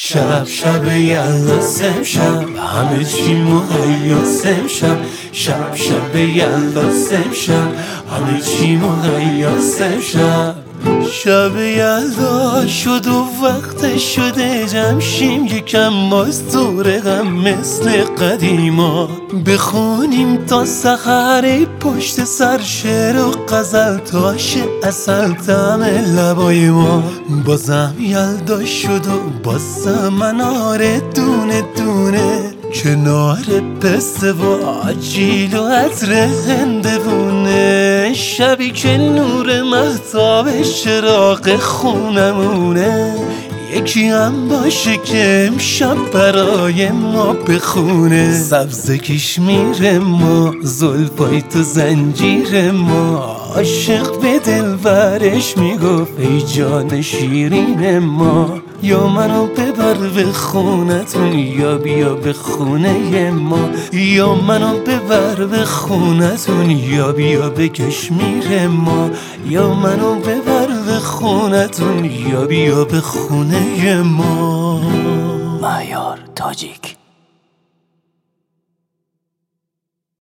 شب یلداست امشب، همه چی مهیاست امشب. شب یلداست امشب، همه چی مهیاست امشب. شب یلدا شد و وقت شده جمع شیم، یکم باز دور غم مثل قدیما بخونیم تا سحر، پشت سر شعر و غزل تاش اصل طعم لبای ما. بازم یلدا شد و بازم مناره دونه دونه، کنار پسته و آجیل و عطر هندوونه. شبی که نور مهتاب چراغ خونمونه، یکی هم باشه که امشب برای ما بخونه. سبز کشمیر ما، زلفای تو زنجیر ما، عاشق به دلبرش میگفت ای جان شیرین ما. یا منو ببر به خونتون یا بیا به خونه ما، یا منو ببر به خونتون یا بیا به کشمیر ما، یا منو ببر به خونتون یا بیا به خونه ما. مهیار تاجیک.